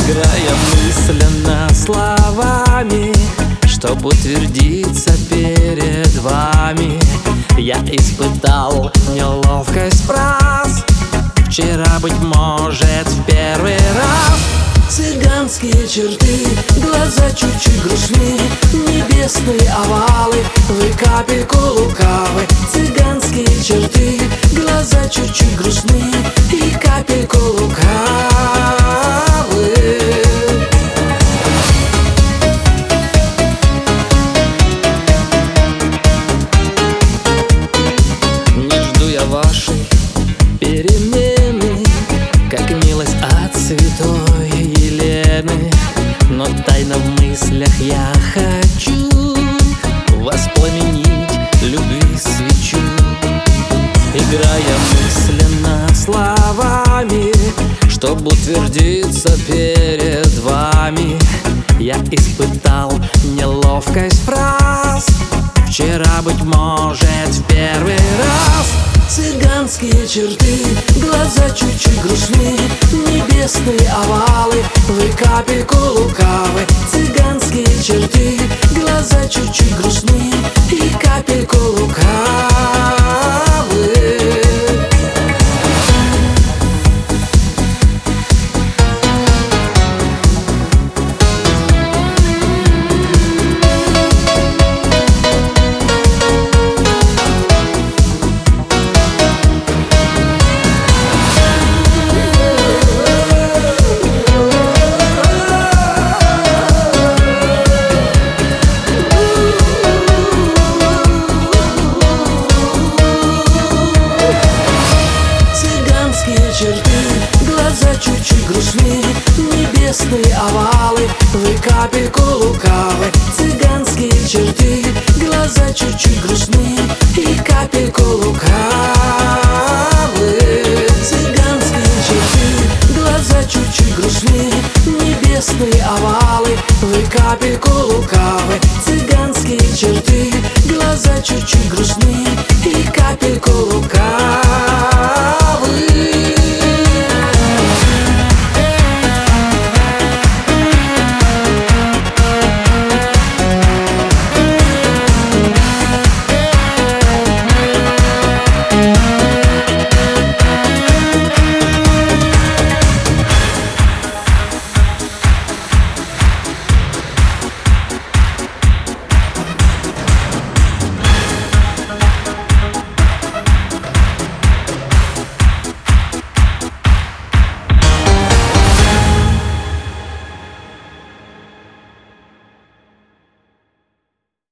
играя мысленно словами, чтоб утвердиться перед вами. Я испытал неловкость фраз вчера, быть может, в первый раз. Цыганские черты, глаза чуть-чуть грустны, небесные овалы, вы капельку лукавы. Цыганские черты, глаза чуть-чуть грустны и капельку лукавы. Не жду я вашей перемены, как милость от святой Елены, но тайно в мыслях я хочу воспламенить любви свечу. Играя мысленно словами, чтоб утвердиться перед вами, я испытал неловкость фраз вчера, быть может, в первый раз. Цыганские черты, глаза чуть-чуть грустны, небесные овалы, вы капельку лукавы. Цыганские черты, глаза чуть-чуть грустны и капельку лукавы. Черты, глаза чуть-чуть грустны, небесные овалы, вы капельку лукавы. Цыганские черты, глаза чуть-чуть грустны и капельку лукавы. Цыганские черты, глаза чуть-чуть грустны, небесные овалы, вы капельку лукавы. Цыганские черты, глаза чуть-чуть грустны